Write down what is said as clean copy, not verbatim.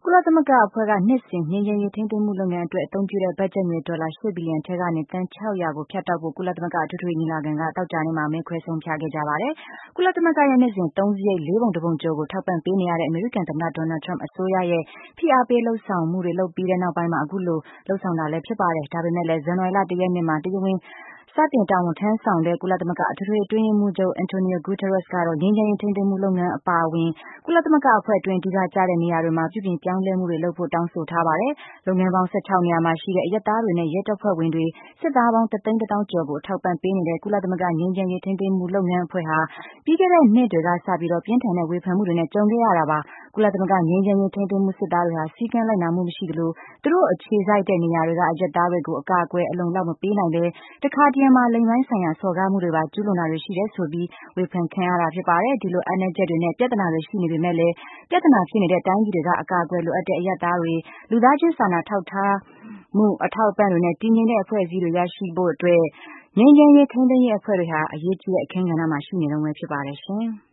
ကုလသမဂ္ဂအဖွဲ့ကနှစ်စဉ်ငြိမ်းချမ်းရေးထိန်းသိမ်းမှုလုပ်ငန်းအတွက်အသုံးပြုတဲ့ဘတ်ဂျက်ငွေဒေါ်လာ8 ဘီလီယံထဲကနေသန်း 600 ကိုဖြတ်တောက်ဖို့ကုလသမဂ္ဂအထွေထွေညီလာခံကသောကြာနေ့မှာမဲခွဲဆုံးဖြတ်ခဲ့ကြပါတယ်။ကုလသမဂ္ဂရဲ့နှစ်စဉ်သုံးစရိတ်4 ပုံ 1 ပုံကျော်ကိုထောက်ပံ့ပေးနေရတဲ့အမေရိကန်သမ္မတ Donald Trump အစိုးရရဲ့ဖိအားပေးလုပ်ဆောင်မှုတွေလုပ်ပြီးတဲ့နောက်ပိုင်းမှာအခုလိုလုပ်ဆောင်တာလည်းဖြစ်ပါတယ်။ဒါပေမဲ့လည်းဇန်နဝါရီလ 1 ရက်နေ့မှာတရားဝင်စတင်တာဝန်ထမ်းဆောင်တဲ့ကုလသမဂ္ဂအထွေထွေအတွင်းရေးမှူးချုပ် Antonio Guterres ကတော့ငြိမ်းချမ်းရေးထိန်းသိမ်းမှုလုပ်ငန်းအပါအဝင်ကုလသမဂ္ဂအဖွဲ့အတွင်းအဓိကကျတဲ့နေရာတွေမှာပြုပြင်ပြောင်းလဲမှုတွေလုပ်ဖို့တောင်းဆိုထားပါတယ်။လုပ်ငန်းပေါင်း16နေရာမှာရှိတဲ့အရပ်သားတွေနဲ့ရဲတပ်ဖွဲ့ဝင်တွေစစ်သားပေါင်း1 သိန်း 1 သောင်းကျော်ကိုအထောက်ပံ့ပေးနေတဲ့ကုလသမဂ္ဂငြိမ်းချမ်းရေးထိန်းသိမ်းမှုလုပ်ငန်းအဖွဲ့ဟာပြီးခဲ့တဲ့နှစ်တွေကစပြီးပြင်းထန်တဲ့ဝေဖန်မှုတွေနဲ့ကြုံခဲ့ရတာပါ။ကုလသမဂ္ဂငြိမ်းချမ်းရေးထိန်းသိမ်းမှုစစ်သားတွေဟာစည်းကမ်းလိုက်နာမှုမရှိသလိုသူတို့အခြေစိုက်တဲ့နေရာတွေကအရပ်သားတွေကိုအကာအကွယ်အလုံလောက်မပေးနိုင်ဘဲတခါတရံမှာလိင်ပိုင်းဆိုင်ရာစော်ကားမှုတွေပါကျူးလွန်တာတွေရှိတယ်ဆိုပြီးဝေဖန်ခံရတာဖြစ်ပါတယ်။ဒီလိုအားနည်းချက်တွေနဲ့ပြဿနာတွေရှိနေပေမဲ့လည်းပြဿနာဖြစ်နေတဲ့တိုင်းပြည်တွေကအကာအကွယ်လိုအပ်တဲ့အရပ်သားတွေလူသားချင်းစာနာထောက်ထားမှုအထောက်အပံ့တွေနဲ့တည်ငြိမ်တဲ့အဖွဲ့အစည်းတွေရရှိဖို့အတွက်ငြိမ်းချမ်းရေးထိန်းသိမ်းရေးအဖွဲ့တွေဟာအရေးကြီးတဲ့အခန်းကဏ္ဍမှာရှိနေတုန်းပဲဖြစ်ပါတယ်ရှင်။